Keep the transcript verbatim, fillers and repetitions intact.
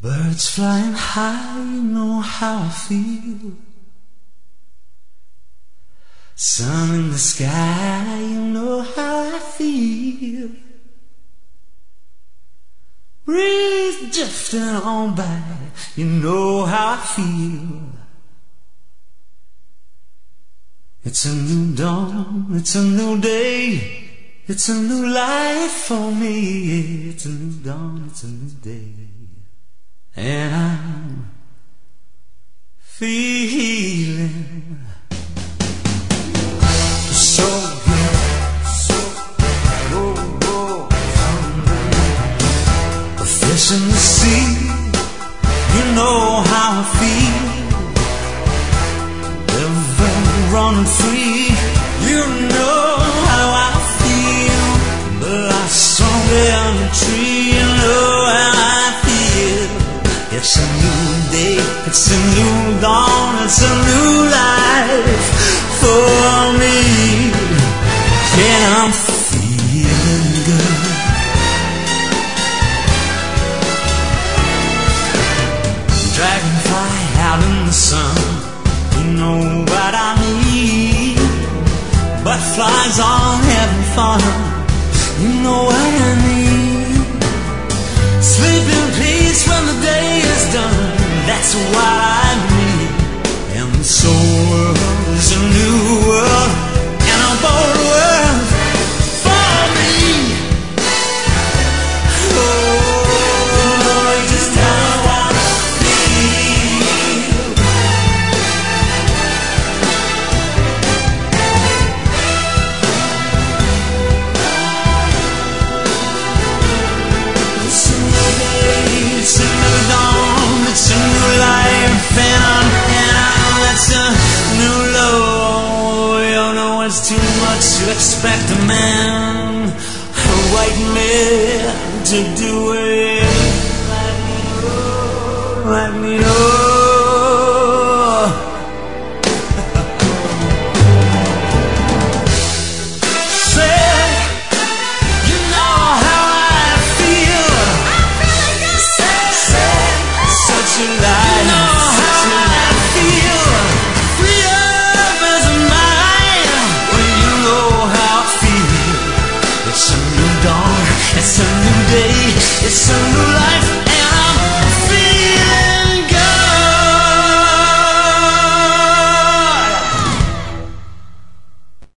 Birds flying high, you know how I feel. Sun in the sky, you know how I feel. Breeze drifting on by, you know how I feel. It's a new dawn, it's a new day, it's a new life for me. It's a new dawn, it's a new day, and I'm feeling so good, so good. Oh, oh. A fish in the sea, you know how I feel. River running free, you know how I feel. Blossom in the tree, you know how I feel. It's a new day, it's a new dawn, it's a new life for me, and I'm feeling good. Dragonfly out in the sun, you know what I need. Butterflies all having fun, you know what I need. Sleep in peace when the day is done, that's what I need. And this whole world is a new world, and a bold world for me. Oh, just how I feel. It's a new day, it's a new dawn, it's a new life, and I'm, and I'm, it's a new love. You know it's too much to expect a man, a white man, to do it.